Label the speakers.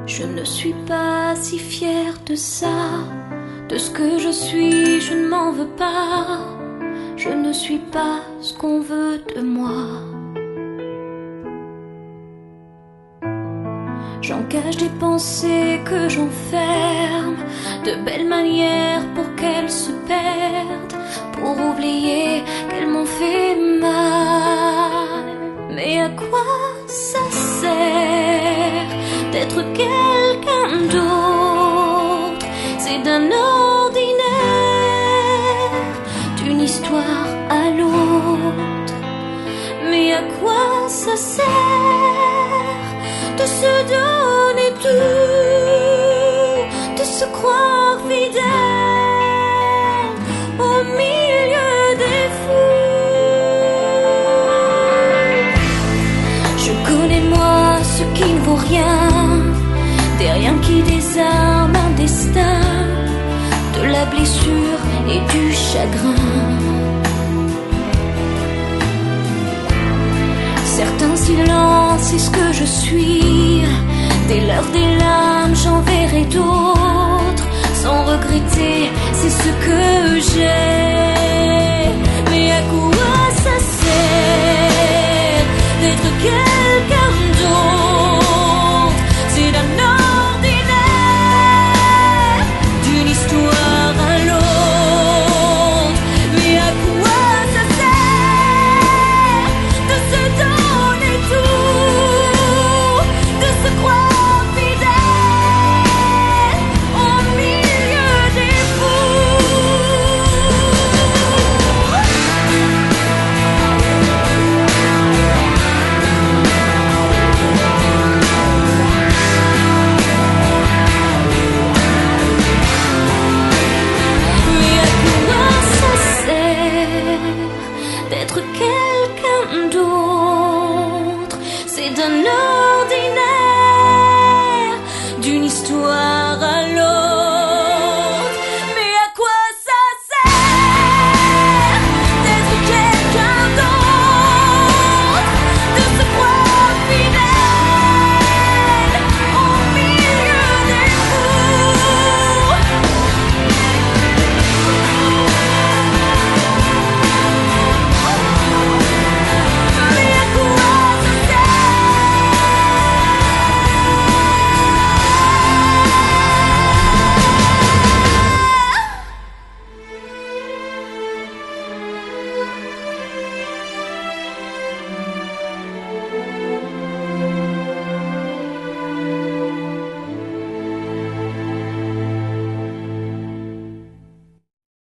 Speaker 1: Je ne suis pas si fière de ça. De ce que je suis, je ne m'en veux pas. Je ne suis pas ce qu'on veut de moi. J'engage des pensées que j'enferme, de belles manières pour qu'elles se perdent, pour oublier qu'elles m'ont fait mal. Mais à quoi ça sert d'être quelqu'un d'autre? C'est d'un ordinaire, d'une histoire à l'autre. Mais à quoi ça sert de se donner tout, de se croire fidèle au milieu des fous? Je connais moi ce qui ne vaut rien, des riens qui désarment un destin, de la blessure et du chagrin. Certains silences, c'est ce que je suis. Des leurs, des larmes, j'en verrai d'autres. Sans regretter, c'est ce que j'aime.